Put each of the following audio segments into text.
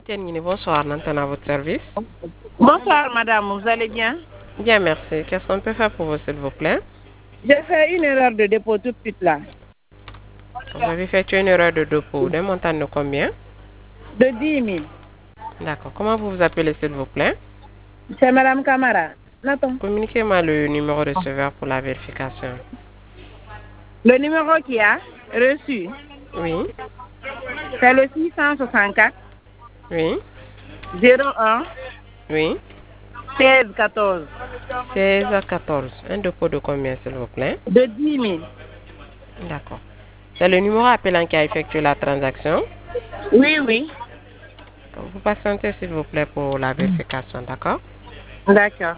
Bonsoir, Nantan à votre service. Bonsoir madame, vous allez bien? Bien, merci. Qu'est-ce qu'on peut faire pour vous, s'il vous plaît? J'ai fait une erreur de dépôt tout de suite là. Vous avez fait une erreur de dépôt. D'un montant de combien? De 10 000. D'accord. Comment vous vous appelez, s'il vous plaît? C'est madame Camara. Attends. Communiquez-moi le numéro receveur pour la vérification. Le numéro qui a reçu, Oui, c'est le 664 oui, 01 oui. 16 14 16 à 14. Un dépôt de combien, s'il vous plaît? de 10 000. D'accord. C'est le numéro appelant qui a effectué la transaction. Oui, oui. Vous patientez, s'il vous plaît, pour la vérification, d'accord? D'accord.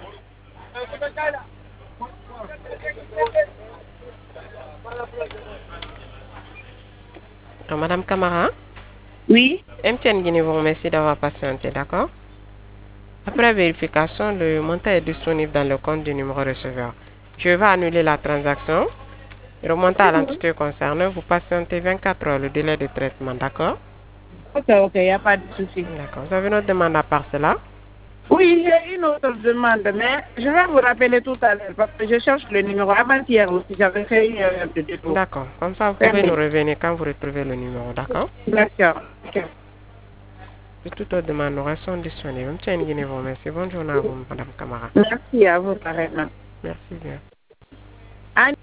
Donc, Madame Camara, Oui. MTN Guinée vous remercie d'avoir patienté, d'accord? Après vérification, le montant est disponible dans le compte du numéro receveur. Je vais annuler la transaction et remonter à l'entité concernée. Vous patientez 24 heures le délai de traitement, d'accord? Ok, ok, il n'y a pas de souci. D'accord. Vous avez une autre demande à part cela? Oui, j'ai une autre demande, mais je vais vous rappeler tout à l'heure parce que je cherche le numéro. Avant-hier aussi, j'avais fait une erreur de dépôt. D'accord. Comme ça, vous pouvez nous revenir quand vous retrouvez le numéro, d'accord? D'accord. Ok. Et toute autre demande, nous restons disponibles. MTN Guinée vous remercie. Bonne journée à vous, Madame Camara. Merci à vous, pareillement. Merci bien.